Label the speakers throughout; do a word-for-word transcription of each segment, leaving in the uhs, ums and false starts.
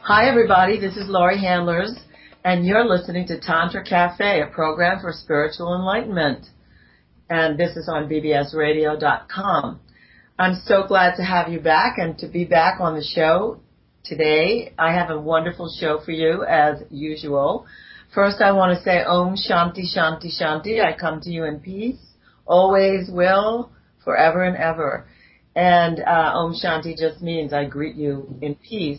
Speaker 1: Hi, everybody. This is Laurie Handlers, and you're listening to Tantra Cafe, a program for spiritual enlightenment. And this is on B B S radio dot com. I'm so glad to have you back and to be back on the show today. I have a wonderful show for you, as usual. First, I want to say Om Shanti Shanti Shanti. I come to you in peace, always will, forever and ever. And uh, Om Shanti just means I greet you in peace.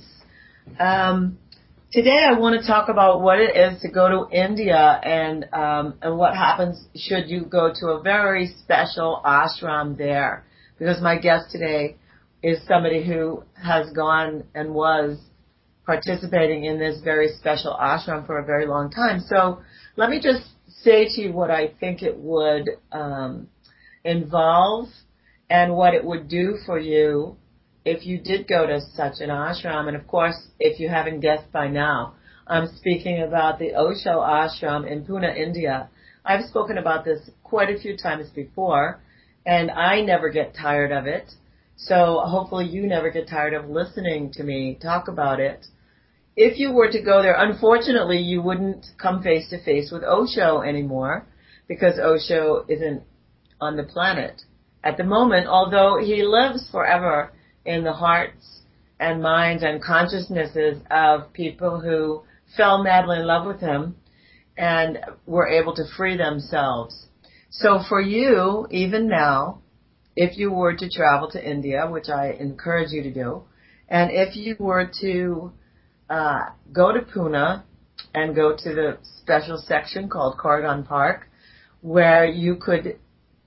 Speaker 1: Um, today I want to talk about what it is to go to India and um, and what happens should you go to a very special ashram there. Because my guest today is somebody who has gone and was participating in this very special ashram for a very long time. So let me just say to you what I think it would um, involve and what it would do for you if you did go to such an ashram. And of course, if you haven't guessed by now, I'm speaking about the Osho ashram in Pune, India. I've spoken about this quite a few times before, and I never get tired of it. So hopefully you never get tired of listening to me talk about it. If you were to go there, unfortunately, you wouldn't come face to face with Osho anymore because Osho isn't on the planet at the moment, although he lives forever in the hearts and minds and consciousnesses of people who fell madly in love with him and were able to free themselves. So for you, even now, if you were to travel to India, which I encourage you to do, and if you were to uh, go to Pune and go to the special section called Corrigan Park, where you could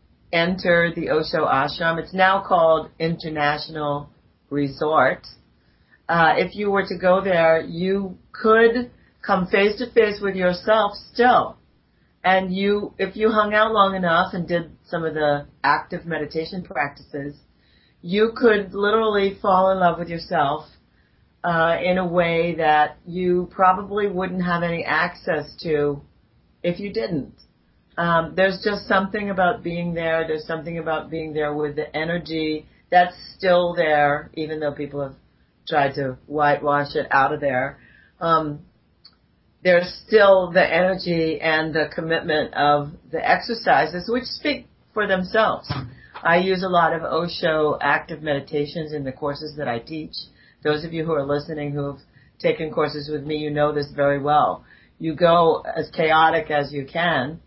Speaker 1: enter the Osho ashram. It's now called International Resort. Uh, if you were to go there, you could come face to face with yourself still. And you, if you hung out long enough and did some of the active meditation practices, you could literally fall in love with yourself uh, in a way that you probably wouldn't have any access to if you didn't. Um, there's just something about being there. There's something about being there with the energy that's still there, even though people have tried to whitewash it out of there. Um, there's still the energy and the commitment of the exercises, which speak for themselves. I use a lot of Osho active meditations in the courses that I teach. Those of you who are listening who have taken courses with me, you know this very well. You go as chaotic as you can,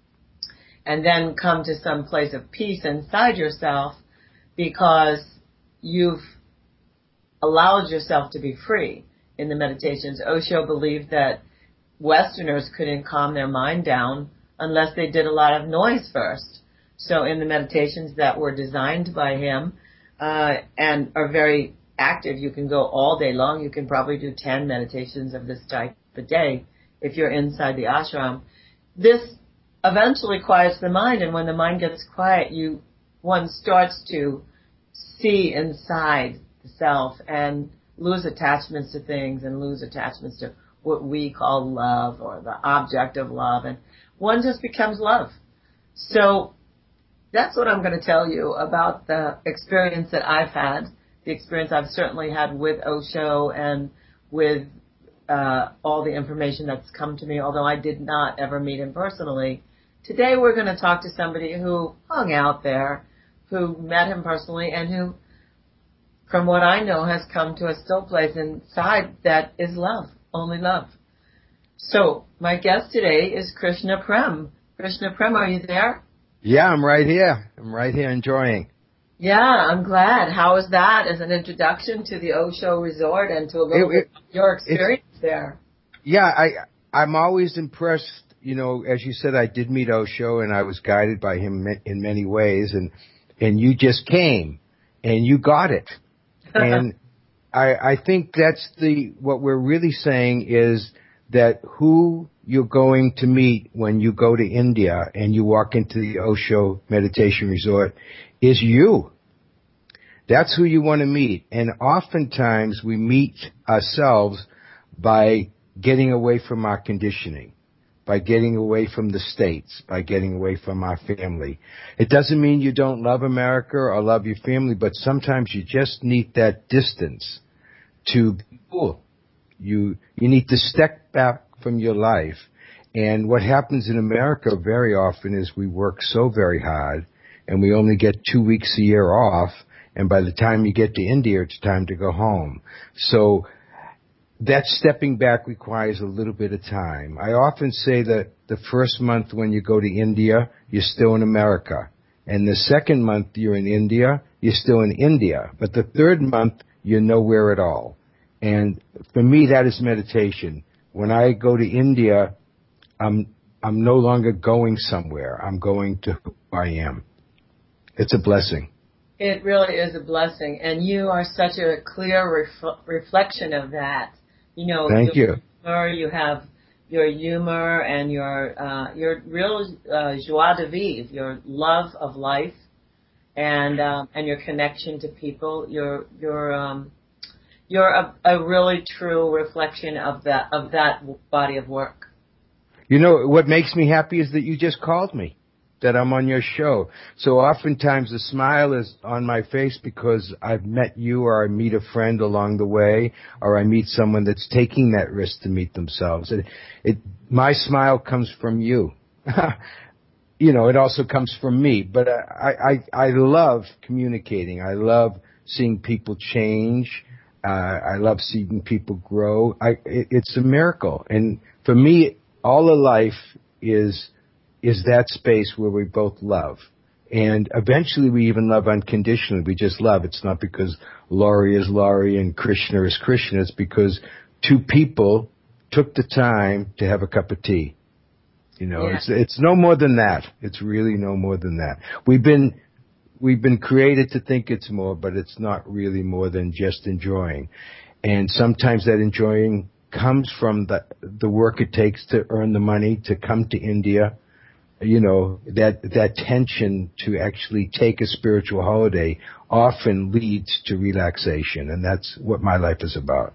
Speaker 1: and then come to some place of peace inside yourself because you've allowed yourself to be free in the meditations. Osho believed that Westerners couldn't calm their mind down unless they did a lot of noise first. So in the meditations that were designed by him uh, and are very active, you can go all day long. You can probably do ten meditations of this type a day if you're inside the ashram. This eventually quiets the mind, and when the mind gets quiet, you one starts to see inside the self and lose attachments to things and lose attachments to what we call love or the object of love, and one just becomes love. So that's what I'm going to tell you about the experience that I've had, the experience I've certainly had with Osho and with uh, all the information that's come to me, although I did not ever meet him personally. Today we're going to talk to somebody who hung out there, who met him personally, and who, from what I know, has come to a still place inside that is love, only love. So my guest today is Krishna Prem. Krishna Prem, are you there?
Speaker 2: Yeah, I'm right here. I'm right here enjoying.
Speaker 1: Yeah, I'm glad. How was that as an introduction to the Osho Resort and to a little it, it, bit of your experience there?
Speaker 2: Yeah, I, I'm always impressed. You know, as you said, I did meet Osho, and I was guided by him in many ways, and and you just came, and you got it. And I, I think that's the what we're really saying is that who you're going to meet when you go to India and you walk into the Osho Meditation Resort is you. That's who you want to meet. And oftentimes we meet ourselves by getting away from our conditioning, by getting away from the States, by getting away from our family. It doesn't mean you don't love America or love your family, but sometimes you just need that distance to be cool. You, you need to step back from your life. And what happens in America very often is we work so very hard and we only get two weeks a year off. And by the time you get to India, it's time to go home. So that stepping back requires a little bit of time. I often say that the first month when you go to India, you're still in America. And the second month you're in India, you're still in India. But the third month, you're nowhere at all. And for me, that is meditation. When I go to India, I'm, I'm no longer going somewhere. I'm going to who I am. It's a blessing.
Speaker 1: It really is a blessing. And you are such a clear ref- reflection of that. You know,
Speaker 2: Thank you.
Speaker 1: Humor, you have your humor and your uh, your real uh, joie de vivre, your love of life, and um, and your connection to people. You're you're um, you're a, a really true reflection of that of that body of work.
Speaker 2: You know what makes me happy is that you just called me, that I'm on your show. So oftentimes the smile is on my face because I've met you, or I meet a friend along the way, or I meet someone that's taking that risk to meet themselves. It, it, my smile comes from you. You know, it also comes from me, but I, I, I love communicating. I love seeing people change. Uh, I love seeing people grow. I, it, it's a miracle. And for me, all of life is is that space where we both love. And eventually we even love unconditionally. We just love. It's not because Laurie is Laurie and Krishna is Krishna. It's because two people took the time to have a cup of tea. You know, yeah. it's it's no more than that. It's really no more than that. We've been we've been created to think it's more, but it's not really more than just enjoying. And sometimes that enjoying comes from the the work it takes to earn the money to come to India. You know, that that tension to actually take a spiritual holiday often leads to relaxation, and that's what my life is about.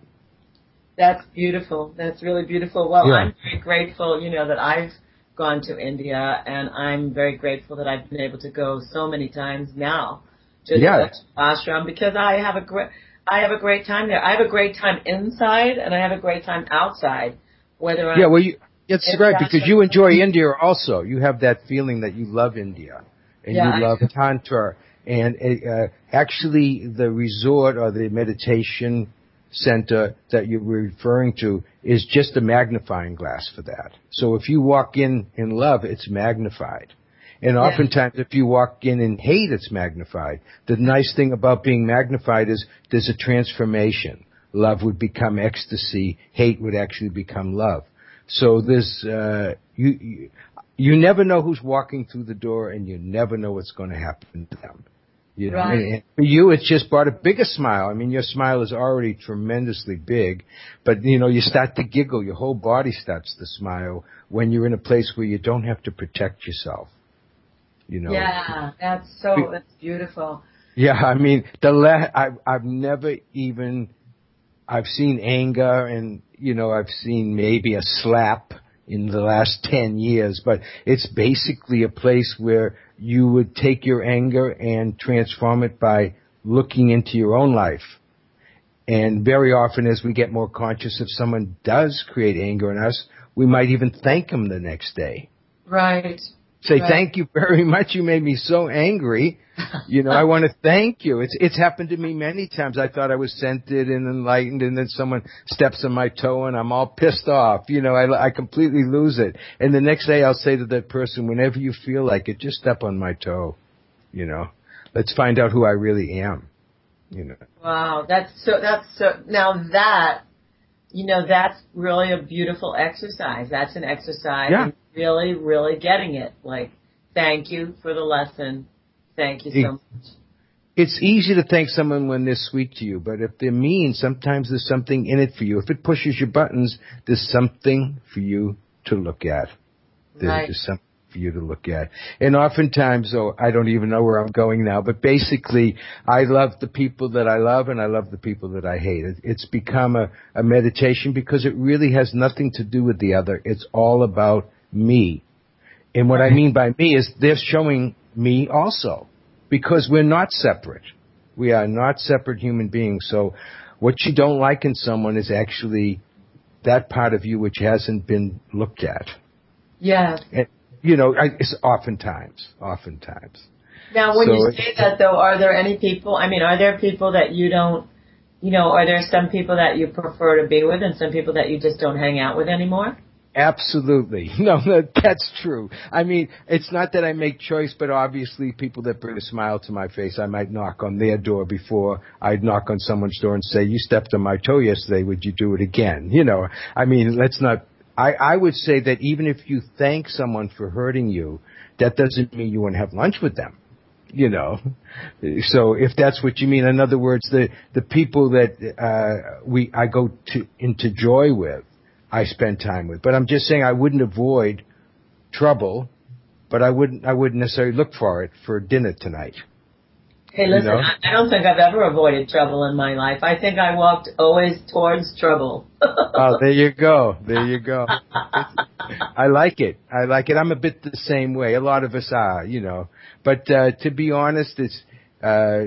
Speaker 1: That's beautiful. That's really beautiful. Well,
Speaker 2: yeah.
Speaker 1: I'm very grateful, you know, that I've gone to India, and I'm very grateful that I've been able to go so many times now to
Speaker 2: yeah.
Speaker 1: the ashram, because I have a great I have a great time there. I have a great time inside, and I have a great time outside. Whether I'm
Speaker 2: yeah, well, you. It's right, because you enjoy India also. You have that feeling that you love India, and
Speaker 1: yeah,
Speaker 2: you love Tantra. And uh, actually, the resort or the meditation center that you're referring to is just a magnifying glass for that. So if you walk in in love, it's magnified. And oftentimes, yeah. if you walk in in hate, it's magnified. The nice thing about being magnified is there's a transformation. Love would become ecstasy. Hate would actually become love. So this, uh, you, you, you never know who's walking through the door, and you never know what's going to happen to them. You know,
Speaker 1: right.
Speaker 2: and, and for you, it's just brought a bigger smile. I mean, your smile is already tremendously big, but you know, you start to giggle. Your whole body starts to smile when you're in a place where you don't have to protect yourself. You know.
Speaker 1: Yeah, that's so, that's beautiful.
Speaker 2: Yeah, I mean, the la- I've, I've never even, I've seen anger and, you know, I've seen maybe a slap in the last ten years, but it's basically a place where you would take your anger and transform it by looking into your own life. And very often as we get more conscious, if someone does create anger in us, we might even thank them the next day.
Speaker 1: Right.
Speaker 2: Say,
Speaker 1: right.
Speaker 2: thank you very much. You made me so angry. You know, I want to thank you. It's it's happened to me many times. I thought I was scented and enlightened, and then someone steps on my toe, and I'm all pissed off. You know, I, I completely lose it. And the next day I'll say to that person, whenever you feel like it, just step on my toe. You know, let's find out who I really am. You know.
Speaker 1: Wow, that's so, that's so, now that, you know, that's really a beautiful exercise. That's an exercise.
Speaker 2: Yeah.
Speaker 1: In really, really getting it. Like, thank you for the lesson. Thank you so
Speaker 2: it,
Speaker 1: much.
Speaker 2: It's easy to thank someone when they're sweet to you, but if they're mean, sometimes there's something in it for you. If it pushes your buttons, there's something for you to look at. There's,
Speaker 1: right.
Speaker 2: there's something for you to look at. And oftentimes, oh, I don't even know where I'm going now, but basically, I love the people that I love and I love the people that I hate. It, it's become a, a meditation because it really has nothing to do with the other. It's all about me. And what I mean by me is they're showing me also, because we're not separate. We are not separate human beings. So what you don't like in someone is actually that part of you which hasn't been looked at.
Speaker 1: Yeah.
Speaker 2: And, you know, I, it's oftentimes, oftentimes.
Speaker 1: Now, when
Speaker 2: so
Speaker 1: you say that, though, are there any people, I mean, are there people that you don't, you know, are there some people that you prefer to be with and some people that you just don't hang out with anymore?
Speaker 2: Absolutely. No, that, that's true. I mean, it's not that I make choice, but obviously people that bring a smile to my face, I might knock on their door before I'd knock on someone's door and say, you stepped on my toe yesterday, would you do it again? You know, I mean, let's not, I, I would say that even if you thank someone for hurting you, that doesn't mean you want to have lunch with them. You know, so if that's what you mean, in other words, the, the people that, uh, we, I go to, into joy with, I spend time with. But I'm just saying I wouldn't avoid trouble, but I wouldn't I wouldn't necessarily look for it for dinner tonight.
Speaker 1: Hey, listen, you know? I, I don't think I've ever avoided trouble in my life. I think I walked always towards trouble.
Speaker 2: Oh, there you go. There you go. I like it. I like it. I'm a bit the same way. A lot of us are, you know. But uh, to be honest, it's uh,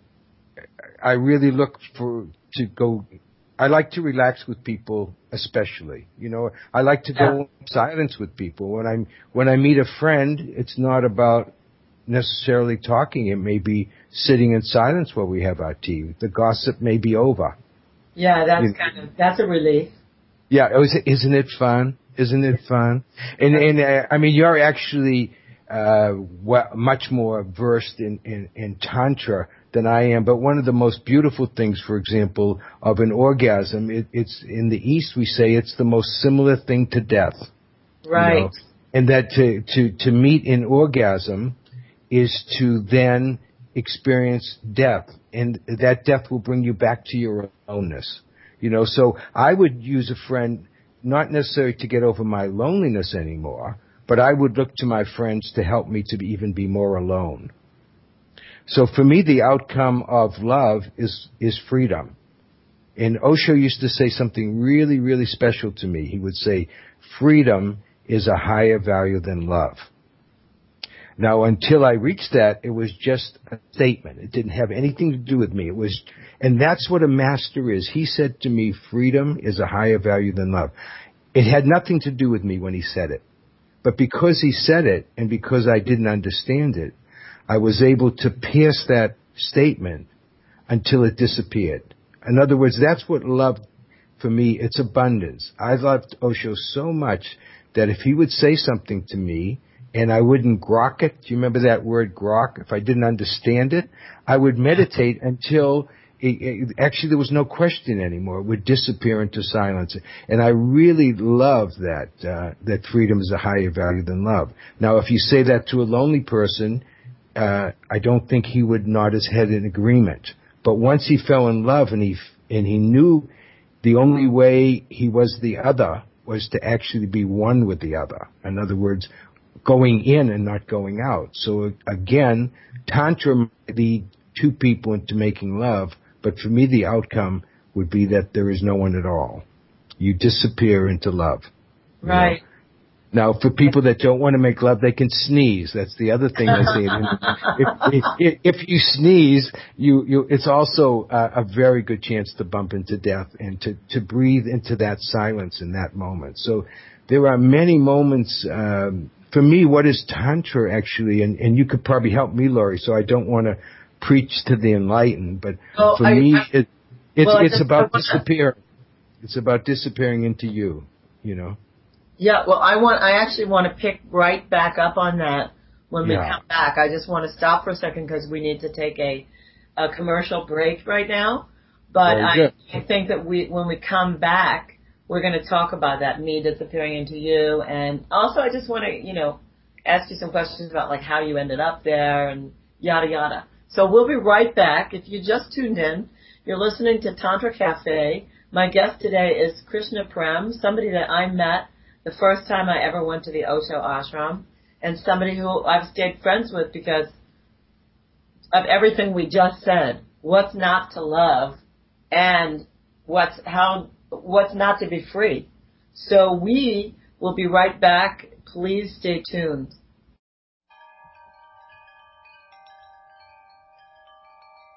Speaker 2: I really look for to go. I like to relax with people, especially. You know, I like to go in silence with people. When I when I meet a friend, it's not about necessarily talking. It may be sitting in silence while we have our tea. The gossip may be over.
Speaker 1: Yeah, that's
Speaker 2: you,
Speaker 1: kind of that's a relief.
Speaker 2: Yeah, isn't it fun? Isn't it fun? And and uh, I mean, you're actually uh, much more versed in, in in tantra than I am. But one of the most beautiful things, for example, of an orgasm, it, it's in the East we say it's the most similar thing to death.
Speaker 1: Right.
Speaker 2: You know? And that to, to, to meet in orgasm is to then experience death. And that death will bring you back to your aloneness. You know, so I would use a friend not necessarily to get over my loneliness anymore, but I would look to my friends to help me to be, even be more alone. So for me, the outcome of love is, is freedom. And Osho used to say something really, really special to me. He would say, freedom is a higher value than love. Now, until I reached that, it was just a statement. It didn't have anything to do with me. It was, and that's what a master is. He said to me, freedom is a higher value than love. It had nothing to do with me when he said it. But because he said it, and because I didn't understand it, I was able to pierce that statement until it disappeared. In other words, that's what love, for me, it's abundance. I loved Osho so much that if he would say something to me and I wouldn't grok it, do you remember that word grok? If I didn't understand it, I would meditate until it, it, actually there was no question anymore. It would disappear into silence. And I really love that, uh, that freedom is a higher value than love. Now, if you say that to a lonely person, Uh, I don't think he would nod his head in agreement. But once he fell in love and he and he knew the only way he was the other was to actually be one with the other. In other words, going in and not going out. So again, Tantra might lead two people into making love, but for me the outcome would be that there is no one at all. You disappear into love.
Speaker 1: Right.
Speaker 2: You know? Now, for people that don't want to make love, they can sneeze. That's the other thing I say. if, if, if you sneeze, you, you, it's also a, a very good chance to bump into death and to, to breathe into that silence in that moment. So there are many moments. Um, for me, what is Tantra actually? And, and you could probably help me, Laurie, so I don't want to preach to the enlightened. But
Speaker 1: well,
Speaker 2: for
Speaker 1: I,
Speaker 2: me,
Speaker 1: I,
Speaker 2: it, it's,
Speaker 1: well,
Speaker 2: it's about
Speaker 1: wanna...
Speaker 2: disappearing. It's about disappearing into you, you know.
Speaker 1: Yeah, well, I want, I actually want to pick right back up on that when we
Speaker 2: Yeah.
Speaker 1: come back. I just want to stop for a second because we need to take a, a commercial break right now. But I, I think that we, when we come back, we're going to talk about that, me disappearing into you. And also I just want to, you know, ask you some questions about like how you ended up there and yada yada. So we'll be right back. If you just tuned in, you're listening to Tantra Cafe. My guest today is Krishna Prem, somebody that I met the first time I ever went to the Osho ashram, and somebody who I've stayed friends with because of everything we just said. What's not to love, and what's how what's not to be free. So we will be right back. Please stay tuned.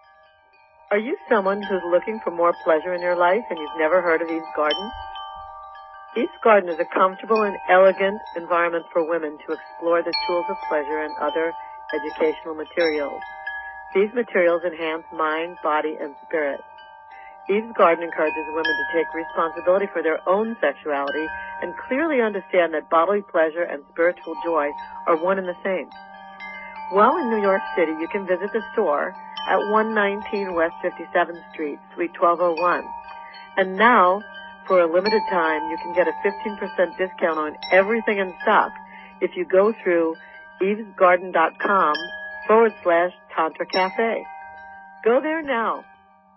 Speaker 3: Are you someone who's looking for more pleasure in your life and you've never heard of Eve's Garden? Eve's Garden is a comfortable and elegant environment for women to explore the tools of pleasure and other educational materials. These materials enhance mind, body, and spirit. Eve's Garden encourages women to take responsibility for their own sexuality and clearly understand that bodily pleasure and spiritual joy are one and the same. While in New York City, you can visit the store at one nineteen West fifty-seventh Street, Suite twelve oh one. And now, for a limited time, you can get a fifteen percent discount on everything in stock if you go through evesgarden.com forward slash Tantra Cafe. Go there now.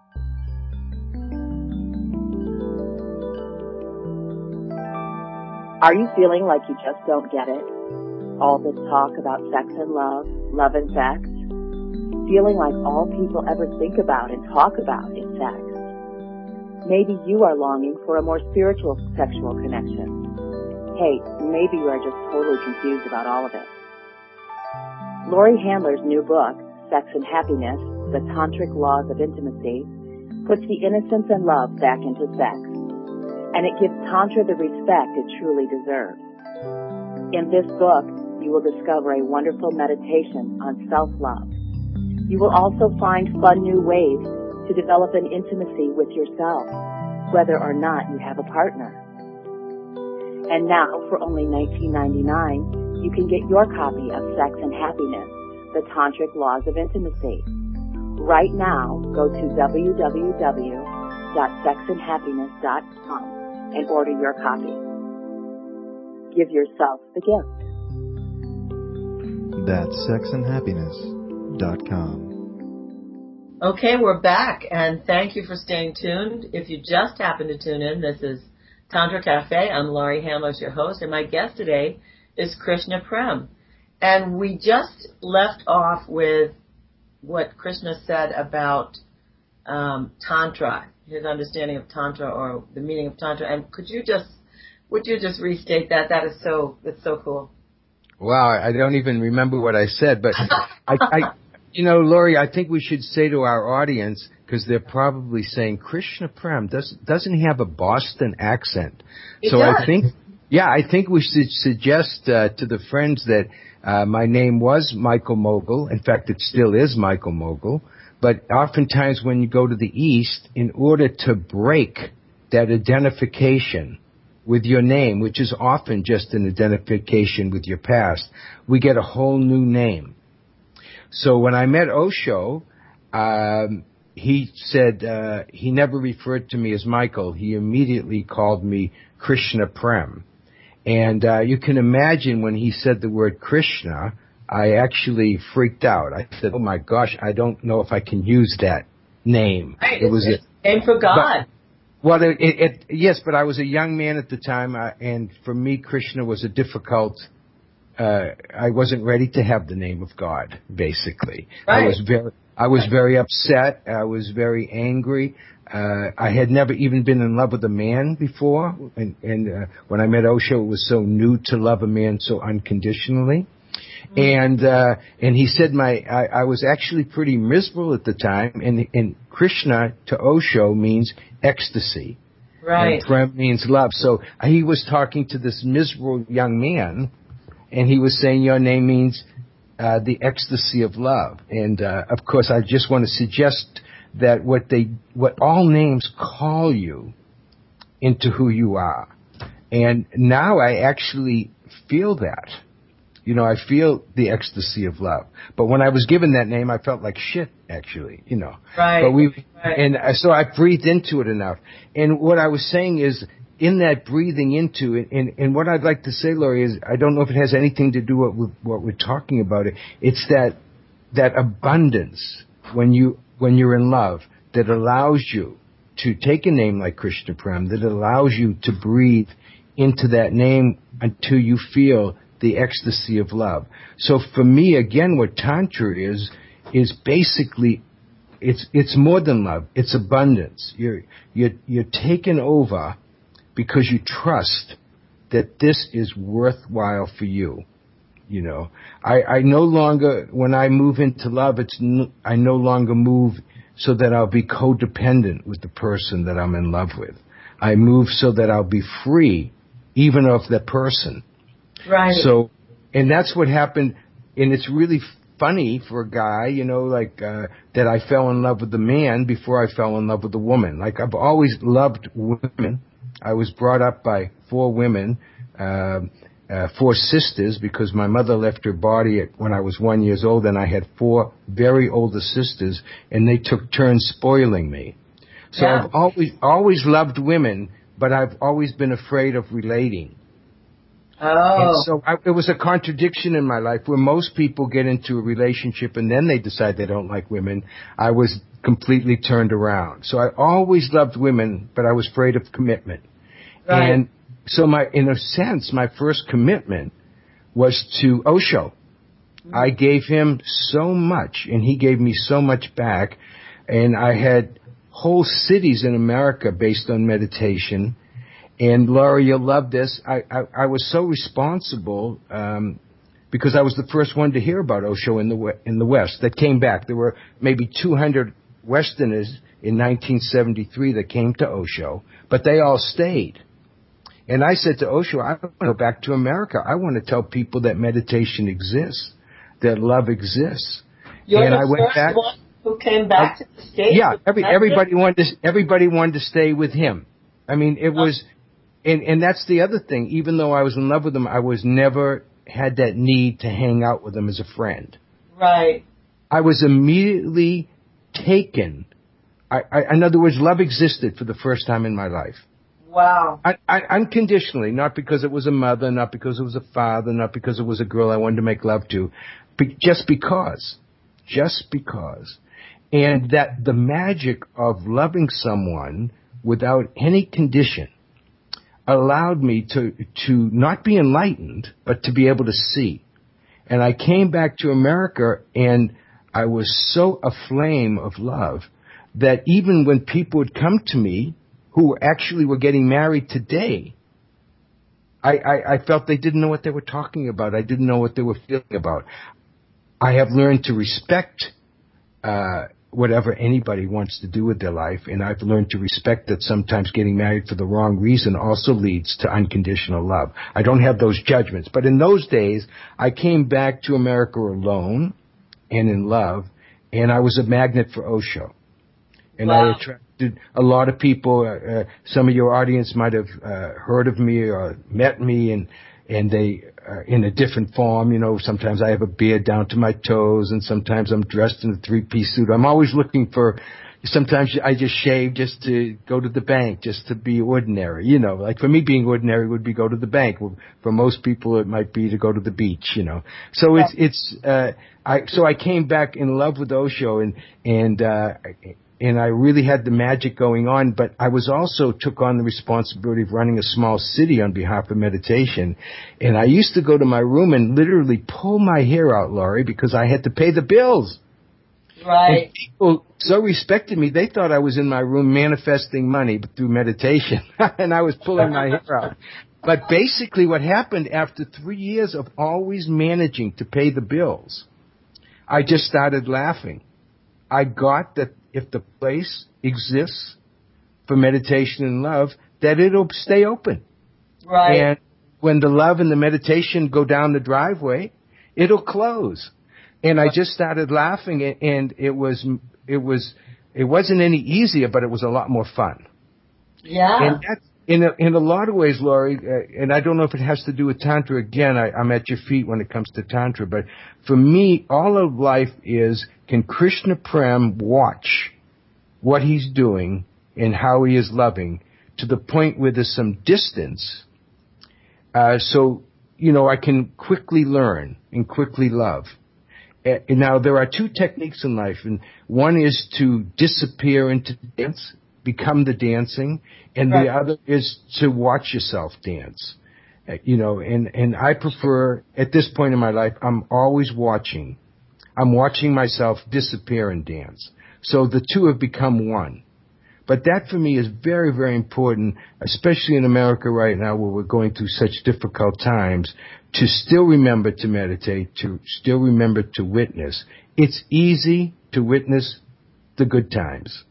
Speaker 4: Are you feeling like you just don't get it? All this talk about sex and love, love and sex? Feeling like all people ever think about and talk about is sex? Maybe you are longing for a more spiritual sexual connection. Hey, maybe you are just totally confused about all of it. Laurie Handler's new book, Sex and Happiness, The Tantric Laws of Intimacy, puts the innocence and love back into sex. And it gives Tantra the respect it truly deserves. In this book, you will discover a wonderful meditation on self-love. You will also find fun new ways to develop an intimacy with yourself, whether or not you have a partner. And now, for only nineteen ninety-nine, you can get your copy of Sex and Happiness, The Tantric Laws of Intimacy. Right now, go to w w w dot sex and happiness dot com and order your copy. Give yourself the gift.
Speaker 5: That's sex and happiness dot com.
Speaker 1: Okay, we're back, and thank you for staying tuned. If you just happened to tune in, this is Tantra Cafe. I'm Laurie Handler, your host, and my guest today is Krishna Prem. And we just left off with what Krishna said about um, Tantra, his understanding of Tantra or the meaning of Tantra. And could you just, would you just restate that? That is so, that's so cool.
Speaker 2: Wow, I don't even remember what I said, but I, I, you know, Laurie, I think we should say to our audience, because they're probably saying, Krishna Prem, does, doesn't he have a Boston accent?
Speaker 1: It
Speaker 2: so
Speaker 1: does.
Speaker 2: I think, yeah, I think we should suggest uh, to the friends that uh, my name was Michael Mogul. In fact, it still is Michael Mogul. But oftentimes when you go to the East, in order to break that identification with your name, which is often just an identification with your past, we get a whole new name. So when I met Osho, um, he said uh, he never referred to me as Michael. He immediately called me Krishna Prem. And uh, you can imagine when he said the word Krishna, I actually freaked out. I said, oh, my gosh, I don't know if I can use that name.
Speaker 1: Right.
Speaker 2: It was
Speaker 1: it's a name for God.
Speaker 2: But, well, it, it, it, yes, but I was a young man at the time, uh, and for me, Krishna was a difficult, uh, I wasn't ready to have the name of God, basically.
Speaker 1: Right.
Speaker 2: I was very, I was very upset. I was very angry. Uh, I had never even been in love with a man before, and, and uh, when I met Osho, it was so new to love a man so unconditionally. Mm-hmm. And uh, and he said my I, I was actually pretty miserable at the time, and and Krishna to Osho means ecstasy,
Speaker 1: right?
Speaker 2: And Prem means love. So he was talking to this miserable young man, and he was saying your name means uh, the ecstasy of love. And uh, of course, I just want to suggest that what they what all names call you into who you are. And now I actually feel that. You know, I feel the ecstasy of love. But when I was given that name, I felt like shit, actually, you know.
Speaker 1: Right.
Speaker 2: But we,
Speaker 1: right.
Speaker 2: And so I breathed into it enough. And what I was saying is, in that breathing into it, and, and what I'd like to say, Laurie, is I don't know if it has anything to do with what we're talking about. It. It's that that abundance when you when you're in love that allows you to take a name like Krishna Prem, that allows you to breathe into that name until you feel the ecstasy of love. So for me, again, what Tantra is, is basically, it's, it's more than love. It's abundance. You're, you're, you're taken over because you trust that this is worthwhile for you. You know, I, I no longer, when I move into love, it's, n- I no longer move so that I'll be codependent with the person that I'm in love with. I move so that I'll be free even of the person.
Speaker 1: Right.
Speaker 2: So, and that's what happened. And it's really funny for a guy, you know, like, uh, that I fell in love with the man before I fell in love with the woman. Like, I've always loved women. I was brought up by four women, uh, uh, four sisters, because my mother left her body at, when I was one years old, and I had four very older sisters, and they took turns spoiling me. So
Speaker 1: Yeah.
Speaker 2: I've always, always loved women, but I've always been afraid of relating.
Speaker 1: Oh.
Speaker 2: And so I, it was a contradiction in my life where most people get into a relationship and then they decide they don't like women. I was completely turned around. So I always loved women, but I was afraid of commitment.
Speaker 1: Right.
Speaker 2: And so my, in a sense, my first commitment was to Osho. Mm-hmm. I gave him so much and he gave me so much back. And I had whole cities in America based on meditation. And Laura, you'll love this. I, I, I was so responsible um, because I was the first one to hear about Osho in the in the West that came back. There were maybe two hundred Westerners in nineteen seventy-three that came to Osho, but they all stayed. And I said to Osho, I want to go back to America. I want to tell people that meditation exists, that love exists.
Speaker 1: You're
Speaker 2: and
Speaker 1: the
Speaker 2: I went
Speaker 1: first
Speaker 2: back.
Speaker 1: one who came back
Speaker 2: I,
Speaker 1: to the States.
Speaker 2: Yeah, every, everybody wanted to. Everybody wanted to stay with him. I mean, it was. And, and that's the other thing. Even though I was in love with him, I was never had that need to hang out with him as a friend.
Speaker 1: Right.
Speaker 2: I was immediately taken. I, I, in other words, love existed for the first time in my life.
Speaker 1: Wow.
Speaker 2: I, I, unconditionally, not because it was a mother, not because it was a father, not because it was a girl I wanted to make love to, but just because. Just because. And that the magic of loving someone without any condition allowed me to, to not be enlightened, but to be able to see. And I came back to America and I was so aflame of love that even when people would come to me who actually were getting married today, I, I, I felt they didn't know what they were talking about. I didn't know what they were feeling about. I have learned to respect, uh, whatever anybody wants to do with their life. And I've learned to respect that sometimes getting married for the wrong reason also leads to unconditional love. I don't have those judgments. But in those days, I came back to America alone and in love, and I was a magnet for Osho. And
Speaker 1: wow.
Speaker 2: I attracted a lot of people. Uh, some of your audience might have uh, heard of me or met me, and and they are in a different form. You know, sometimes I have a beard down to my toes, and sometimes I'm dressed in a three-piece suit. I'm always looking for, sometimes I just shave just to go to the bank, just to be ordinary. You know, like for me being ordinary would be go to the bank. For most people it might be to go to the beach, you know. So it's, it's, uh, I, so I came back in love with Osho, and, and, uh, and I really had the magic going on, but I was also took on the responsibility of running a small city on behalf of meditation. And I used to go to my room and literally pull my hair out, Laurie, because I had to pay the bills.
Speaker 1: Right.
Speaker 2: And people so respected me, they thought I was in my room manifesting money through meditation. And I was pulling my hair out. But basically what happened after three years of always managing to pay the bills, I just started laughing. I got that if the place exists for meditation and love, that it'll stay open.
Speaker 1: Right.
Speaker 2: And when the love and the meditation go down the driveway, it'll close. And I just started laughing, and it was, it was, it wasn't any easier, but it was a lot more fun.
Speaker 1: Yeah.
Speaker 2: And that's, in a, in a lot of ways, Laurie, uh, and I don't know if it has to do with Tantra. Again, I, I'm at your feet when it comes to Tantra, but for me, all of life is, can Krishna Prem watch what he's doing and how he is loving to the point where there's some distance, uh, so, you know, I can quickly learn and quickly love. Uh, now, there are two techniques in life, and one is to disappear into dance, become the dancing, and right. the other is to watch yourself dance. Uh, you know, and, and I prefer, at this point in my life, I'm always watching. I'm watching myself disappear and dance. So the two have become one. But that for me is very, very important, especially in America right now where we're going through such difficult times, to still remember to meditate, to still remember to witness. It's easy to witness the good times.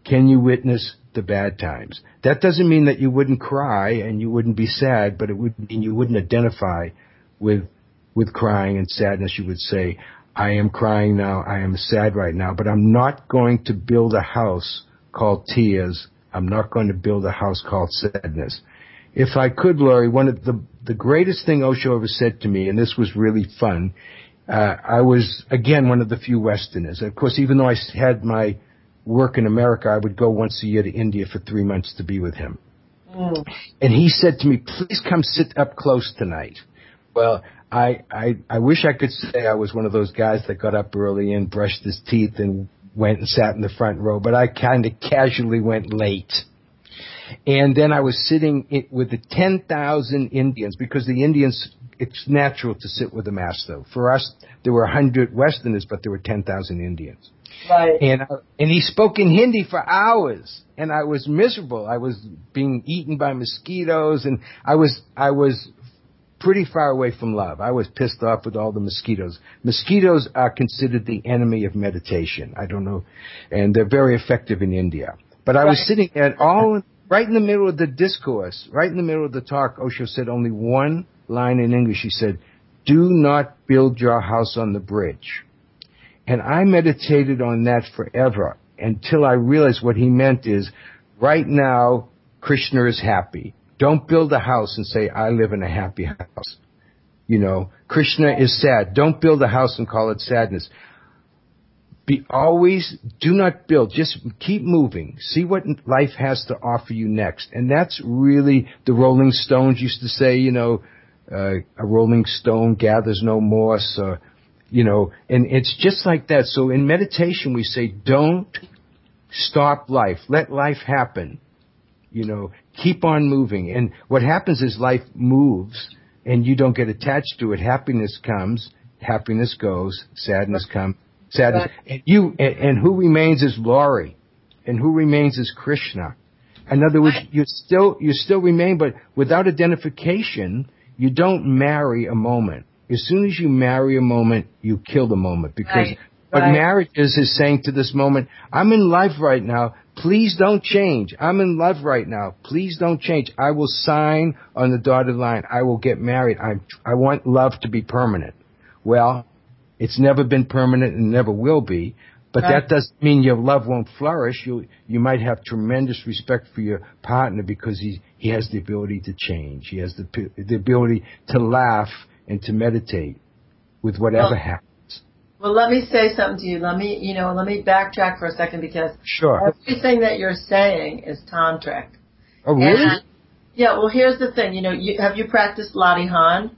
Speaker 2: can you witness the bad times? That doesn't mean that you wouldn't cry and you wouldn't be sad, but it would mean you wouldn't identify with with crying and sadness. You would say, I am crying now, I am sad right now, but I'm not going to build a house called tears. I'm not going to build a house called sadness. If I could, Laurie, one of the, the greatest thing Osho ever said to me, and this was really fun, uh, I was, again, one of the few Westerners. Of course, even though I had my work in America, I would go once a year to India for three months to be with him. Mm. And he said to me, please come sit up close tonight. Well, I, I, I wish I could say I was one of those guys that got up early and brushed his teeth and went and sat in the front row, but I kind of casually went late. And then I was sitting in, with the ten thousand Indians, because the Indians, it's natural to sit with the master. For us, there were one hundred Westerners, but there were ten thousand Indians.
Speaker 1: Right.
Speaker 2: And, uh, and he spoke in Hindi for hours, and I was miserable. I was being eaten by mosquitoes, and I was, I was pretty far away from love. I was pissed off with all the mosquitoes. Mosquitoes are considered the enemy of meditation. I don't know. And they're very effective in India. But I right. was sitting at all, right in the middle of the discourse, right in the middle of the talk, Osho said only one line in English. He said, do not build your house on the bridge. And I meditated on that forever until I realized what he meant is, right now, Krishna is happy. Don't build a house and say, I live in a happy house. You know, Krishna is sad. Don't build a house and call it sadness. Be always, do not build. Just keep moving. See what life has to offer you next. And that's really, the Rolling Stones used to say, you know, uh, a rolling stone gathers no moss, or, you know, and it's just like that. So in meditation, we say, don't stop life. Let life happen. You know, keep on moving. And what happens is life moves and you don't get attached to it. Happiness comes, happiness goes, sadness comes, sadness. And you, and, and who remains is Laurie, and who remains is Krishna. In other words, you still, you still remain, but without identification, you don't marry a moment. As soon as you marry a moment, you kill the moment, because
Speaker 1: right.
Speaker 2: what
Speaker 1: right.
Speaker 2: marriage is, is saying to this moment, I'm in life right now. Please don't change. I'm in love right now. Please don't change. I will sign on the dotted line. I will get married. I I want love to be permanent. Well, it's never been permanent and never will be, but right. that doesn't mean your love won't flourish. You you might have tremendous respect for your partner because he he has the ability to change. He has the the ability to laugh and to meditate with whatever
Speaker 1: well,
Speaker 2: happens.
Speaker 1: Well, let me say something to you. Let me, you know, let me backtrack for a second, because
Speaker 2: sure.
Speaker 1: everything that you're saying is tantric.
Speaker 2: Oh, really?
Speaker 1: And, yeah, well, here's the thing. You know, you, have you practiced Latihan?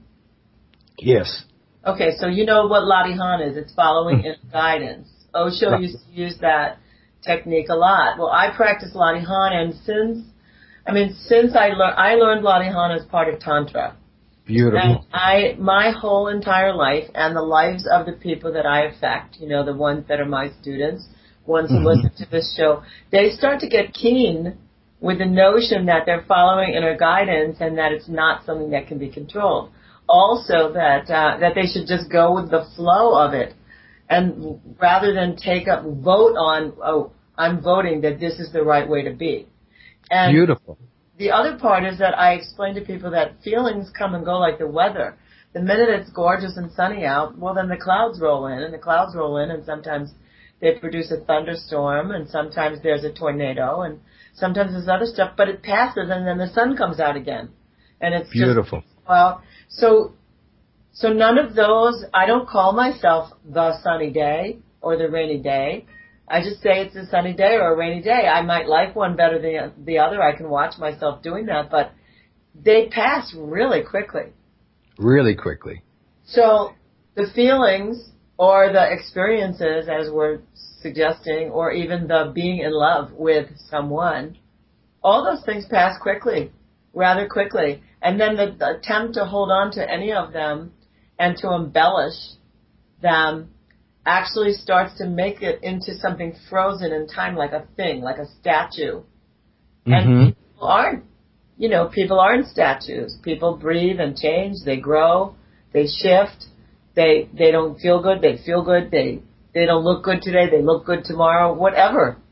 Speaker 2: Yes.
Speaker 1: Okay, so you know what Latihan is. It's following inner guidance. Osho right. used to use that technique a lot. Well, I practice Latihan, and since, I mean, since I learned, I learned Latihan as part of Tantra.
Speaker 2: Beautiful.
Speaker 1: And I, my whole entire life and the lives of the people that I affect, you know, the ones that are my students, ones who mm-hmm. listen to this show, they start to get keen with the notion that they're following inner guidance and that it's not something that can be controlled. Also that, uh, that they should just go with the flow of it. And rather than take up, vote on, oh, I'm voting that this is the right way to be. And
Speaker 2: beautiful.
Speaker 1: The other part is that I explain to people that feelings come and go like the weather. The minute it's gorgeous and sunny out, well, then the clouds roll in, and the clouds roll in, and sometimes they produce a thunderstorm, and sometimes there's a tornado, and sometimes there's other stuff, but it passes, and then the sun comes out again. And it's
Speaker 2: beautiful.
Speaker 1: Just, well, so, so none of those, I don't call myself the sunny day or the rainy day. I just say it's a sunny day or a rainy day. I might like one better than the other. I can watch myself doing that, but they pass really quickly.
Speaker 2: Really quickly.
Speaker 1: So the feelings or the experiences, as we're suggesting, or even the being in love with someone, all those things pass quickly, rather quickly. And then the, the attempt to hold on to any of them and to embellish them actually starts to make it into something frozen in time, like a thing, like a statue. Mm-hmm. And people aren't, you know, people aren't statues. People breathe and change. They grow. They shift. They they don't feel good. They feel good. They they don't look good today. They look good tomorrow. Whatever.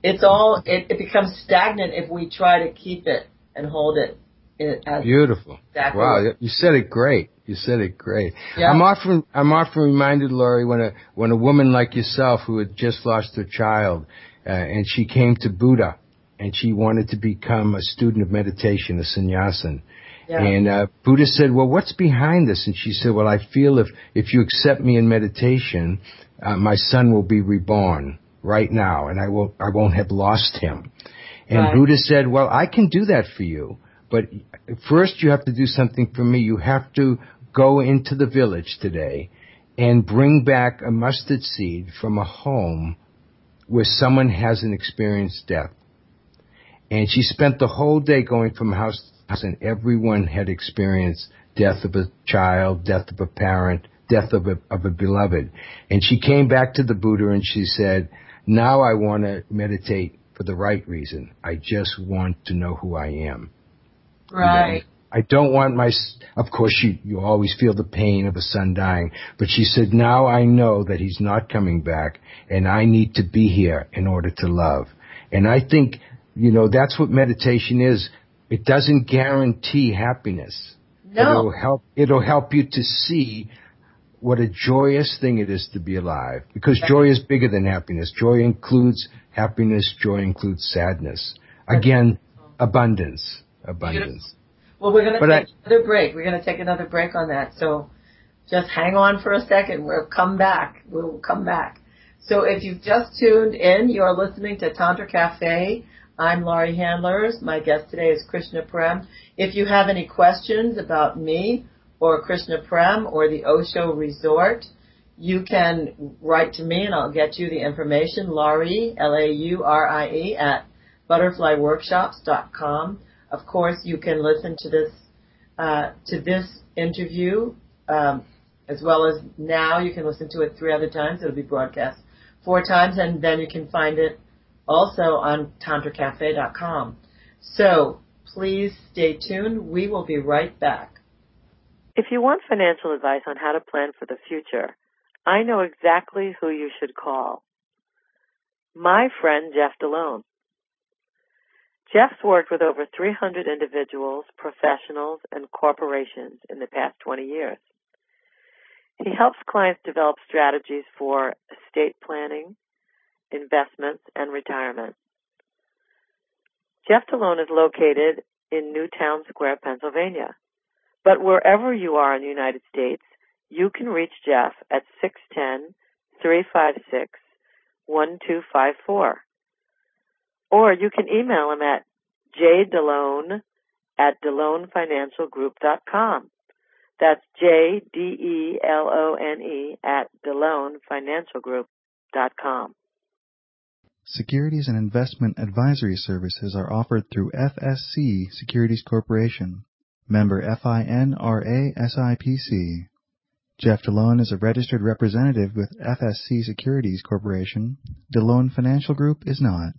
Speaker 1: it's all, it, it becomes stagnant if we try to keep it and hold it. it as
Speaker 2: Beautiful.
Speaker 1: exactly
Speaker 2: Wow,
Speaker 1: what,
Speaker 2: you said it great. You said it great.
Speaker 1: yeah.
Speaker 2: I'm often, I'm often reminded, Laurie, when a, when a woman like yourself who had just lost her child, uh, and she came to Buddha, and she wanted to become a student of meditation, a sannyasin.
Speaker 1: Yeah.
Speaker 2: And uh, Buddha said, well, what's behind this? And she said, well, I feel if, if you accept me in meditation, uh, my son will be reborn right now, and I will I won't have lost him. And
Speaker 1: Right.
Speaker 2: Buddha said, well, I can do that for you, but first you have to do something for me. You have to go into the village today and bring back a mustard seed from a home where someone hasn't experienced death. And she spent the whole day going from house to house, and everyone had experienced death of a child, death of a parent, death of a, of a beloved. And she came back to the Buddha and she said, now I want to meditate for the right reason. I just want to know who I am.
Speaker 1: Right.
Speaker 2: You know, I don't want my, of course you, you always feel the pain of a son dying, but she said, now I know that he's not coming back and I need to be here in order to love. And I think, you know, that's what meditation is. It doesn't guarantee happiness.
Speaker 1: No.
Speaker 2: But it'll help, it'll help you to see what a joyous thing it is to be alive. Because joy is bigger than happiness. Joy includes happiness. Joy includes sadness. Again, abundance. Abundance.
Speaker 1: Beautiful. Well, we're going to
Speaker 2: But
Speaker 1: take
Speaker 2: I,
Speaker 1: another break. We're going to take another break on that. So just hang on for a second. We'll come back. We'll come back. So if you've just tuned in, you're listening to Tantra Cafe. I'm Laurie Handlers. My guest today is Krishna Prem. If you have any questions about me or Krishna Prem or the Osho Resort, you can write to me and I'll get you the information. Laurie, L A U R I E, at butterfly workshops dot com. Of course, you can listen to this uh, to this interview um, as well as now. You can listen to it three other times. It'll be broadcast four times, and then you can find it also on tantra cafe dot com. So please stay tuned. We will be right back.
Speaker 3: If you want financial advice on how to plan for the future, I know exactly who you should call. My friend Jeff Delone. Jeff's worked with over three hundred individuals, professionals, and corporations in the past twenty years. He helps clients develop strategies for estate planning, investments, and retirement. Jeff Delone is located in Newtown Square, Pennsylvania. But wherever you are in the United States, you can reach Jeff at six one zero, three five six, one two five four. Or you can email him at jdelone at delone financial group dot com. That's J D E L O N E at delone financial group dot com.
Speaker 5: Securities and investment advisory services are offered through F S C Securities Corporation, member FINRA S I P C. Jeff Delone is a registered representative with F S C Securities Corporation. Delone Financial Group is not.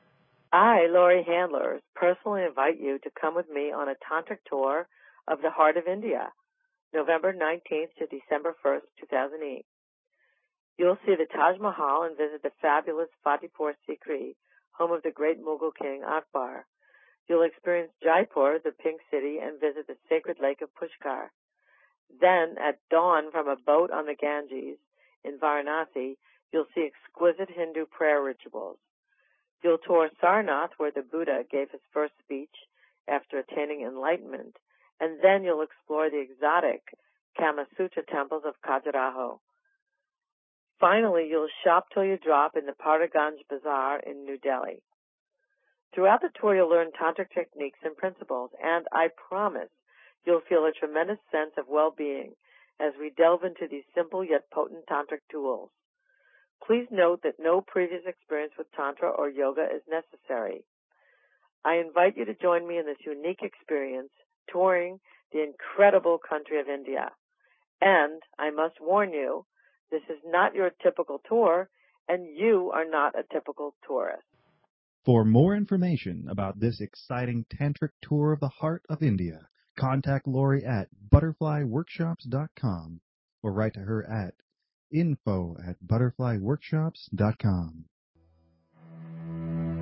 Speaker 3: I, Laurie Handlers, personally invite you to come with me on a tantric tour of the heart of India, November nineteenth to December first, two thousand eight. You'll see the Taj Mahal and visit the fabulous Fatehpur Sikri, home of the great Mughal king Akbar. You'll experience Jaipur, the Pink City, and visit the sacred lake of Pushkar. Then, at dawn from a boat on the Ganges in Varanasi, you'll see exquisite Hindu prayer rituals. You'll tour Sarnath, where the Buddha gave his first speech after attaining enlightenment, and then you'll explore the exotic Kama Sutra temples of Khajuraho. Finally, you'll shop till you drop in the Paraganj Bazaar in New Delhi. Throughout the tour, you'll learn tantric techniques and principles, and I promise you'll feel a tremendous sense of well-being as we delve into these simple yet potent tantric tools. Please note that no previous experience with Tantra or yoga is necessary. I invite you to join me in this unique experience, touring the incredible country of India. And I must warn you, this is not your typical tour, and you are not a typical tourist.
Speaker 5: For more information about this exciting tantric tour of the heart of India, contact Laurie at butterfly workshops dot com or write to her at info at butterfly workshops dot com.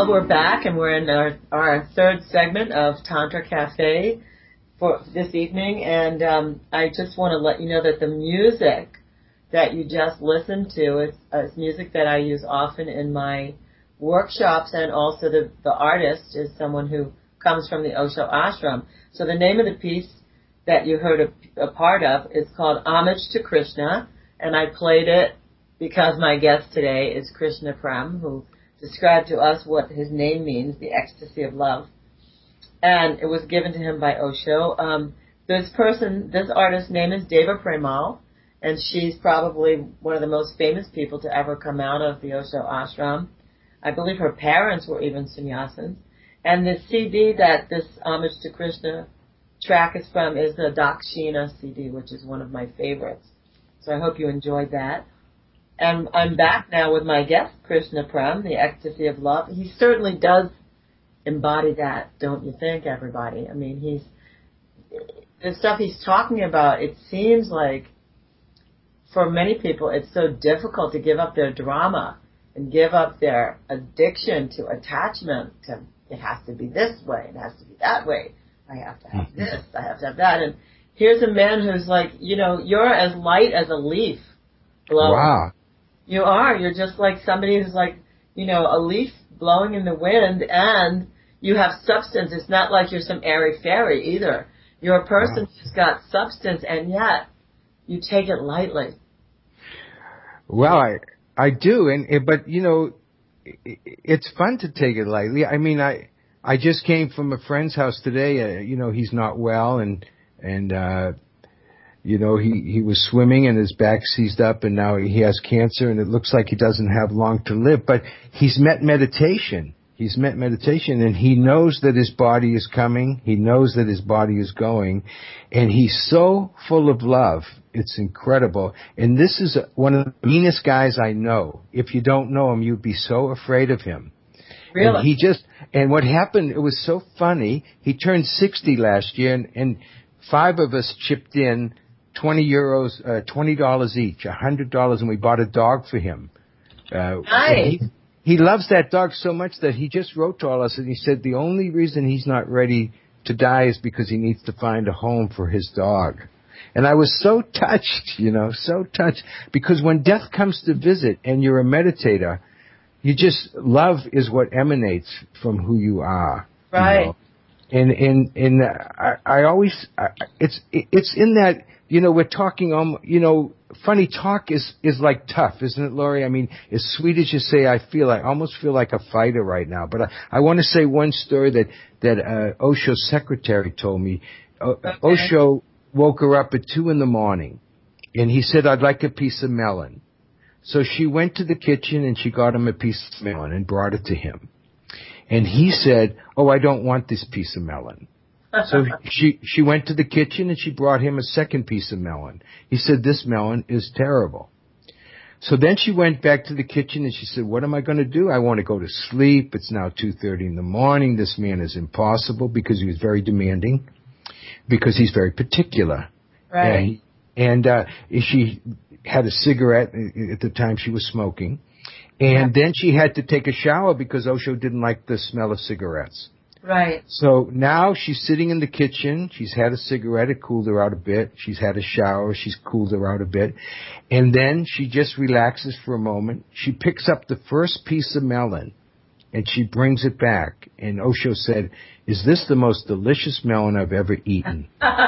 Speaker 1: Well, we're back, and we're in our, our third segment of Tantra Cafe for this evening, and um, I just want to let you know that the music that you just listened to is, uh, is music that I use often in my workshops, and also the, the artist is someone who comes from the Osho ashram. So the name of the piece that you heard a, a part of is called Homage to Krishna, and I played it because my guest today is Krishna Prem, who described to us what his name means, the ecstasy of love. And it was given to him by Osho. Um, this person, this artist's name is Deva Premal, and she's probably one of the most famous people to ever come out of the Osho ashram. I believe her parents were even sannyasins. And the C D that this Homage to Krishna track is from is the Dakshina C D, which is one of my favorites. So I hope you enjoyed that. And I'm back now with my guest, Krishna Prem, the ecstasy of love. He certainly does embody that, don't you think, everybody? I mean, he's the stuff he's talking about, it seems like for many people it's so difficult to give up their drama and give up their addiction to attachment to it has to be this way, it has to be that way, I have to have this, I have to have that. And here's a man who's like, you know, you're as light as a leaf blowing.
Speaker 2: Wow.
Speaker 1: You are. You're just like somebody who's like, you know, a leaf blowing in the wind, and you have substance. It's not like you're some airy-fairy either. You're a person wow. who's got substance, and yet you take it lightly.
Speaker 2: Well, I I do, and but you know, it's fun to take it lightly. I mean, I I just came from a friend's house today. Uh, you know, he's not well, and and. uh You know, he, he was swimming and his back seized up and now he has cancer and it looks like he doesn't have long to live. But he's met meditation. He's met meditation and he knows that his body is coming. He knows that his body is going. And he's so full of love. It's incredible. And this is one of the meanest guys I know. If you don't know him, you'd be so afraid of him.
Speaker 1: Really?
Speaker 2: And he just, and what happened, it was so funny. He turned sixty last year and, and five of us chipped in twenty euros, uh, twenty dollars each, a hundred dollars, and we bought a dog for him. Uh,
Speaker 1: nice.
Speaker 2: He, he loves that dog so much that he just wrote to all us and he said the only reason he's not ready to die is because he needs to find a home for his dog. And I was so touched, you know, so touched, because when death comes to visit and you're a meditator, you just, love is what emanates from who you are.
Speaker 1: Right.
Speaker 2: You know? And, and, and I, I always, I, it's, it's in that, you know, we're talking, um, you know, funny talk is, is like tough, isn't it, Laurie? I mean, as sweet as you say, I feel, I almost feel like a fighter right now. But I, I want to say one story that, that, uh, Osho's secretary told me. Uh, okay. Osho woke her up at two in the morning and he said, I'd like a piece of melon. So she went to the kitchen and she got him a piece of melon and brought it to him. And he said, oh, I don't want this piece of melon. So she she went to the kitchen and she brought him a second piece of melon. He said, this melon is terrible. So then she went back to the kitchen and she said, what am I going to do? I want to go to sleep. It's now two thirty in the morning. This man is impossible, because he was very demanding, because he's very particular.
Speaker 1: Right.
Speaker 2: And, and uh, she had a cigarette at the time she was smoking. And yeah. then she had to take a shower because Osho didn't like the smell of cigarettes.
Speaker 1: Right.
Speaker 2: So now she's sitting in the kitchen. She's had a cigarette. It cooled her out a bit. She's had a shower. She's cooled her out a bit. And then she just relaxes for a moment. She picks up the first piece of melon and she brings it back. And Osho said, is this the most delicious melon I've ever eaten?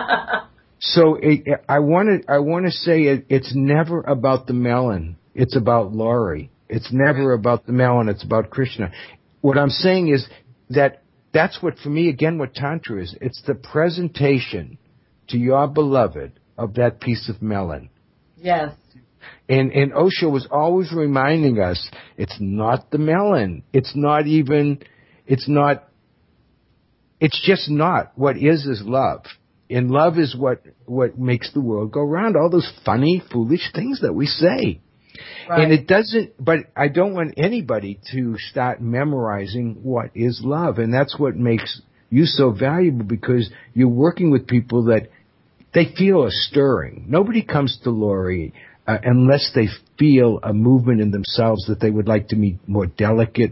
Speaker 2: So it, I want to I want to say it, it's never about the melon. It's about Laurie. It's never about the melon. It's about Krishna. What I'm saying is that that's what, for me, again, what Tantra is. It's the presentation to your beloved of that piece of melon.
Speaker 1: Yes.
Speaker 2: And, and Osho was always reminding us, it's not the melon. It's not even, it's not, it's just not. What is is love. And love is what, what makes the world go round. All those funny, foolish things that we say. Right. And it doesn't, but I don't want anybody to start memorizing what is love. And that's what makes you so valuable, because you're working with people that they feel a stirring. Nobody comes to Laurie uh, unless they feel a movement in themselves that they would like to be more delicate,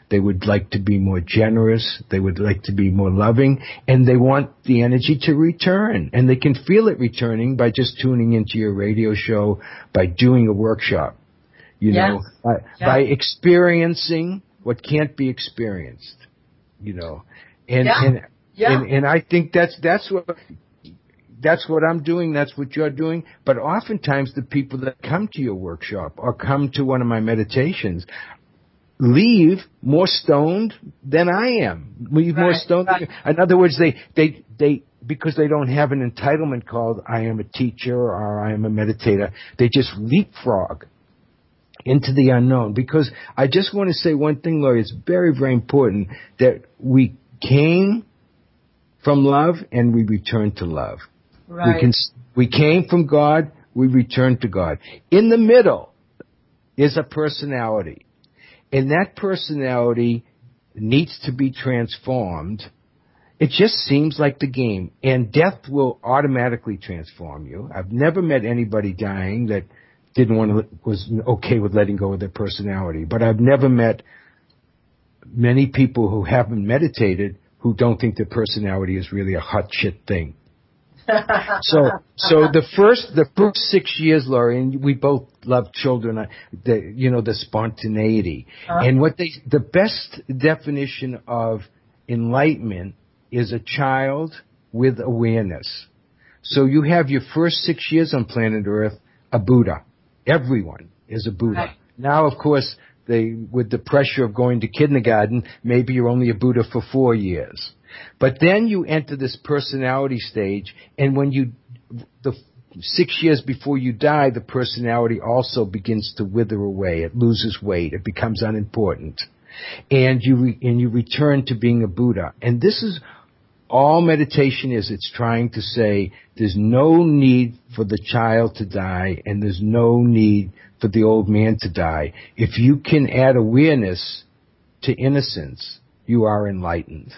Speaker 2: They would like to be more generous. They would like to be more loving, and they want the energy to return. And they can feel it returning by just tuning into your radio show, by doing a workshop, you
Speaker 1: yes.
Speaker 2: know, by,
Speaker 1: yeah.
Speaker 2: by experiencing what can't be experienced, you know. And,
Speaker 1: yeah.
Speaker 2: and,
Speaker 1: yeah.
Speaker 2: and, and I think that's, that's what, that's what I'm doing. That's what you're doing. But oftentimes the people that come to your workshop or come to one of my meditations leave more stoned than I am. Leave
Speaker 1: right,
Speaker 2: more stoned.
Speaker 1: Right.
Speaker 2: In other words, they, they, they, because they don't have an entitlement called I am a teacher or I am a meditator, they just leapfrog into the unknown. Because I just want to say one thing, Laurie, it's very, very important that we came from love and we return to love.
Speaker 1: Right.
Speaker 2: We can, we came from God, we return to God. In the middle is a personality. And that personality needs to be transformed. It just seems like the game. And death will automatically transform you. I've never met anybody dying that didn't want to, was okay with letting go of their personality. But I've never met many people who haven't meditated who don't think their personality is really a hot shit thing. so, so the first, the first six years, Laurie, and we both love children, the, you know, the spontaneity. Uh-huh. And what they, the best definition of enlightenment is a child with awareness. So you have your first six years on planet Earth, a Buddha. Everyone is a Buddha.
Speaker 1: Right.
Speaker 2: Now, of course, they, with the pressure of going to kindergarten, maybe you're only a Buddha for four years. But then you enter this personality stage, and when you, the six years before you die, the personality also begins to wither away. It loses weight. It becomes unimportant. And you, re, and you return to being a Buddha. And this is all meditation is. It's trying to say there's no need for the child to die, and there's no need for the old man to die. If you can add awareness to innocence, you are enlightened.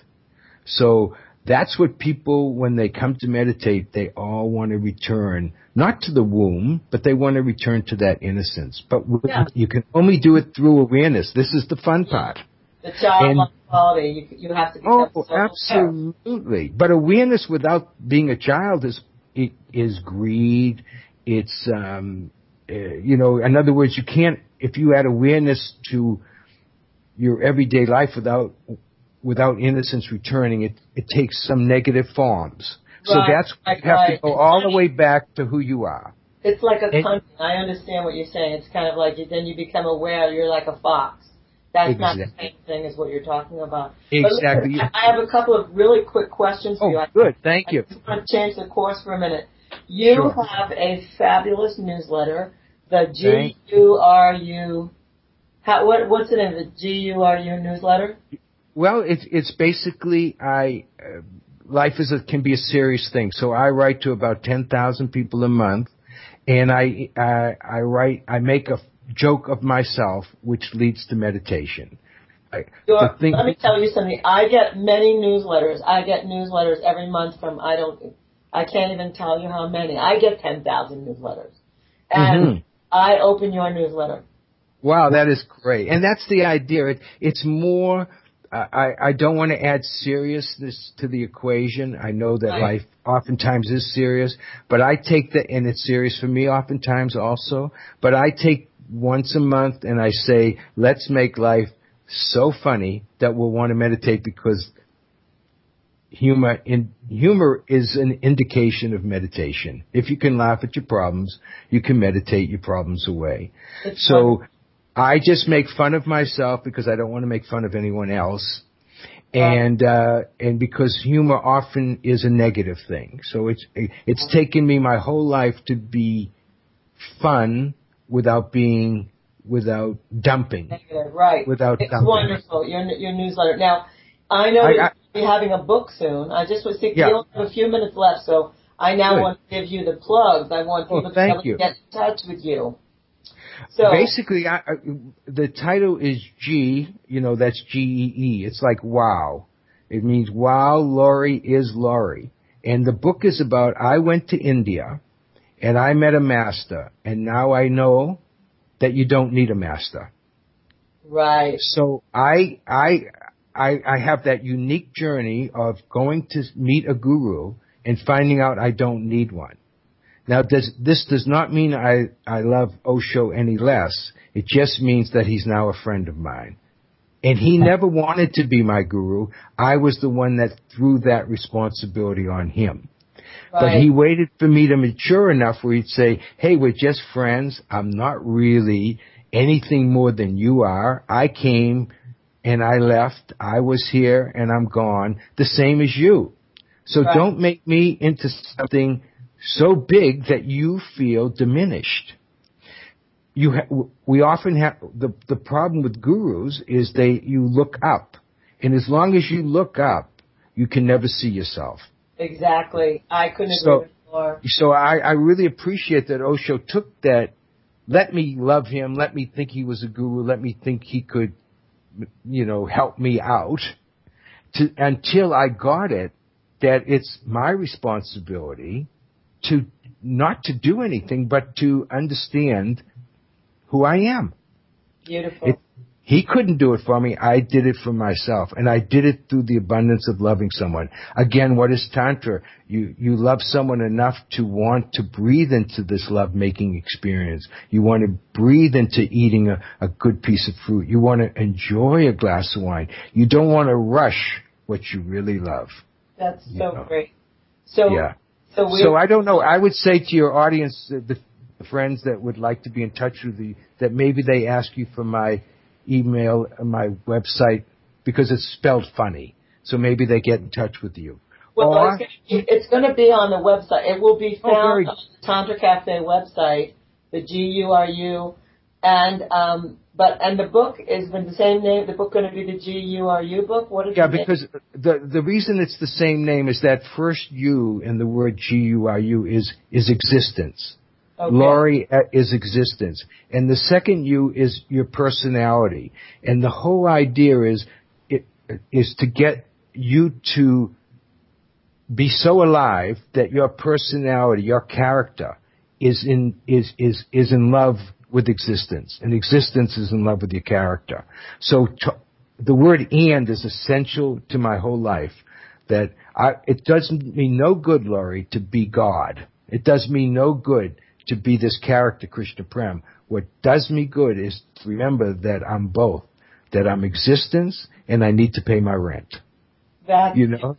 Speaker 2: So that's what people, when they come to meditate, they all want to return, not to the womb, but they want to return to that innocence. But yeah. you can only do it through awareness. This is the fun part.
Speaker 1: The childlike quality, you, you have to become
Speaker 2: Oh,
Speaker 1: so
Speaker 2: absolutely. Aware. But awareness without being a child is it is greed. It's, um, uh, you know, in other words, you can't, if you add awareness to your everyday life without without innocence returning, it, it takes some negative forms.
Speaker 1: Right,
Speaker 2: so that's
Speaker 1: right,
Speaker 2: you have
Speaker 1: right.
Speaker 2: to go all the way back to who you are.
Speaker 1: It's like a
Speaker 2: and,
Speaker 1: hunting. I understand what you're saying. It's kind of like you, then you become aware you're like a fox. That's
Speaker 2: exactly.
Speaker 1: not the same thing as what you're talking about.
Speaker 2: Exactly.
Speaker 1: Listen, I have a couple of really quick questions for
Speaker 2: oh,
Speaker 1: you. I,
Speaker 2: good. Thank
Speaker 1: I
Speaker 2: you.
Speaker 1: just want to change the course for a minute. You
Speaker 2: sure.
Speaker 1: have a fabulous newsletter, the G U R U. How, what, what's the name of the G U R U newsletter?
Speaker 2: Well, it's it's basically I uh, life is a, can be a serious thing. So I write to about ten thousand people a month, and I I, I write I make a joke of myself, which leads to meditation. I,
Speaker 1: the
Speaker 2: thing,
Speaker 1: let me tell you something. I get many newsletters. I get newsletters every month from I don't I can't even tell you how many. I get ten thousand newsletters, and
Speaker 2: mm-hmm.
Speaker 1: I open your newsletter.
Speaker 2: Wow, that is great, and that's the idea. It, it's more. I, I don't want to add seriousness to the equation. I know that
Speaker 1: right.
Speaker 2: life oftentimes is serious, but I take the, and it's serious for me oftentimes also, but I take once a month and I say, let's make life so funny that we'll want to meditate, because humor in, humor is an indication of meditation. If you can laugh at your problems, you can meditate your problems away.
Speaker 1: It's
Speaker 2: so,
Speaker 1: wonderful.
Speaker 2: I just make fun of myself because I don't want to make fun of anyone else. And, uh, and because humor often is a negative thing. So it's, it's taken me my whole life to be fun without being, without dumping.
Speaker 1: Negative, right.
Speaker 2: Without
Speaker 1: it's
Speaker 2: dumping.
Speaker 1: wonderful, your, your newsletter. Now, I know
Speaker 2: I,
Speaker 1: you'll
Speaker 2: I,
Speaker 1: be having a book soon. I just was thinking,
Speaker 2: yeah.
Speaker 1: you only have a few minutes left, so I now
Speaker 2: Good.
Speaker 1: want to give you the plugs. I want people
Speaker 2: oh,
Speaker 1: to
Speaker 2: thank
Speaker 1: be able
Speaker 2: you.
Speaker 1: to get in touch with you. So
Speaker 2: basically, I, I, the title is G, you know, that's G E E. It's like wow. It means wow, Laurie is Laurie. And the book is about, I went to India and I met a master, and now I know that you don't need a master.
Speaker 1: Right.
Speaker 2: So I, I, I, I have that unique journey of going to meet a guru and finding out I don't need one. Now, does, this does not mean I, I love Osho any less. It just means that he's now a friend of mine. And he never wanted to be my guru. I was the one that threw that responsibility on him. Right. But he waited for me to mature enough where he'd say, hey, we're just friends. I'm not really anything more than you are. I came and I left. I was here and I'm gone, the same as you. So right. Don't make me into something so big that you feel diminished. You ha- we often have the the problem with gurus is they you look up, and as long as you look up, you can never see yourself.
Speaker 1: Exactly, I couldn't
Speaker 2: so,
Speaker 1: agree more.
Speaker 2: So I, I really appreciate that Osho took that. Let me love him. Let me think he was a guru. Let me think he could, you know, help me out. To, until I got it, that it's my responsibility to not to do anything, but to understand who I am.
Speaker 1: Beautiful.
Speaker 2: It, he couldn't do it for me. I did it for myself. And I did it through the abundance of loving someone. Again, what is Tantra? You, you love someone enough to want to breathe into this love-making experience. You want to breathe into eating a, a good piece of fruit. You want to enjoy a glass of wine. You don't want to rush what you really love.
Speaker 1: That's so
Speaker 2: you know?
Speaker 1: great. So,
Speaker 2: yeah.
Speaker 1: So,
Speaker 2: so I don't know. I would say to your audience, uh, the friends that would like to be in touch with you, that maybe they ask you for my email, my website, because it's spelled funny. So maybe they get in touch with you.
Speaker 1: Well,
Speaker 2: or,
Speaker 1: it's going to be on the website. It will be found
Speaker 2: oh, very,
Speaker 1: on the Tantra Cafe website, the G U R U, and um, but and the book is the same name. The book going to be the G U R U book. What is
Speaker 2: yeah?
Speaker 1: the
Speaker 2: Because
Speaker 1: name?
Speaker 2: the the reason it's the same name is that first U in the word G U R U is is existence. Okay. Laurie is existence. And the second U is your personality. And the whole idea is, it, is to get you to be so alive that your personality, your character is in, is, is, is in love with existence. And existence is in love with your character. So to, the word and is essential to my whole life. That I, it does me no good, Laurie, to be God. It does me no good to be this character, Krishna Prem. What does me good is to remember that I'm both, that I'm existence and I need to pay my rent.
Speaker 1: That's
Speaker 2: you know?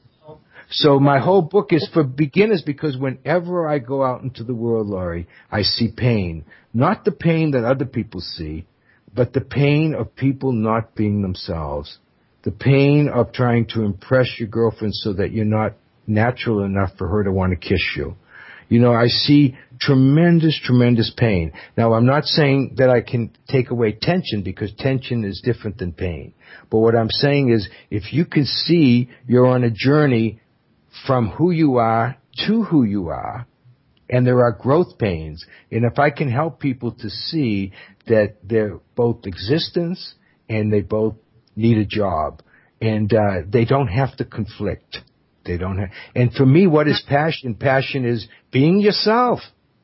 Speaker 2: So my whole book is for beginners because whenever I go out into the world, Laurie, I see pain. Not the pain that other people see, but the pain of people not being themselves. The pain of trying to impress your girlfriend so that you're not natural enough for her to want to kiss you. You know, I see tremendous, tremendous pain. Now, I'm not saying that I can take away tension because tension is different than pain. But what I'm saying is if you can see you're on a journey from who you are to who you are, and there are growth pains, and if I can help people to see that they're both existence and they both need a job, and uh, they don't have to conflict. They don't have, and for me, what is passion? Passion is being yourself.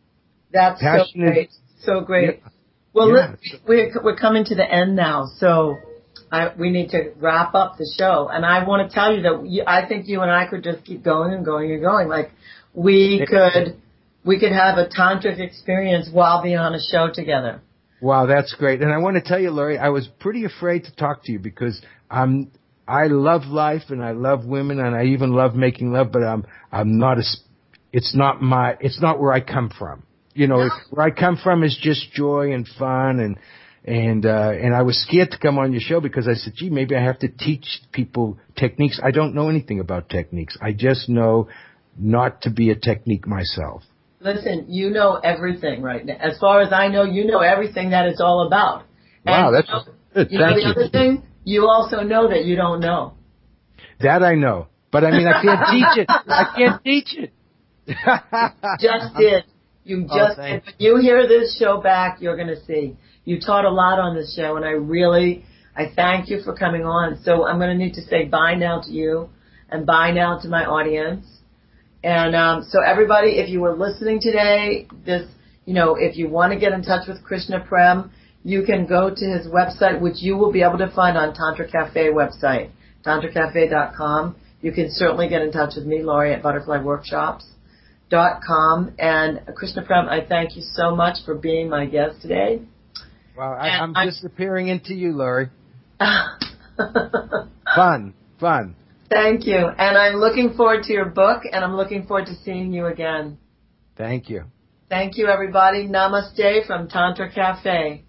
Speaker 1: That's passion so great. Is, so great. Yeah, well,
Speaker 2: yeah.
Speaker 1: Look, we're we're coming to the end now, so I, we need to wrap up the show. And I want to tell you that you, I think you and I could just keep going and going and going. Like we could we could have a tantric experience while being on a show together.
Speaker 2: Wow, that's great. And I want to tell you, Laurie, I was pretty afraid to talk to you because I'm. I love life and I love women and I even love making love, but I'm, I'm not a, it's not my, it's not where I come from. You know, no. Where I come from is just joy and fun and, and, uh, and I was scared to come on your show because I said, gee, maybe I have to teach people techniques. I don't know anything about techniques. I just know not to be a technique myself.
Speaker 1: Listen, you know everything right now. As far as I know, you know everything that it's all about.
Speaker 2: Wow,
Speaker 1: and
Speaker 2: that's
Speaker 1: you know,
Speaker 2: good.
Speaker 1: You
Speaker 2: Thank
Speaker 1: know the
Speaker 2: you.
Speaker 1: other thing? You also know that you don't know.
Speaker 2: That I know. But I mean, I can't teach it. I can't teach it.
Speaker 1: Just did. You just
Speaker 2: oh,
Speaker 1: did. When you hear this show back, you're going to see. You taught a lot on this show, and I really, I thank you for coming on. So I'm going to need to say bye now to you and bye now to my audience. And um, so everybody, if you were listening today, this, you know, if you want to get in touch with Krishna Prem, you can go to his website, which you will be able to find on Tantra Cafe website, tantra cafe dot com. You can certainly get in touch with me, Laurie, at butterfly workshops dot com. And Krishna Prem, I thank you so much for being my guest today.
Speaker 2: Well, I, I'm
Speaker 1: I'm
Speaker 2: disappearing into you, Laurie. Fun, fun.
Speaker 1: Thank you. And I'm looking forward to your book, and I'm looking forward to seeing you again.
Speaker 2: Thank you.
Speaker 1: Thank you, everybody. Namaste from Tantra Cafe.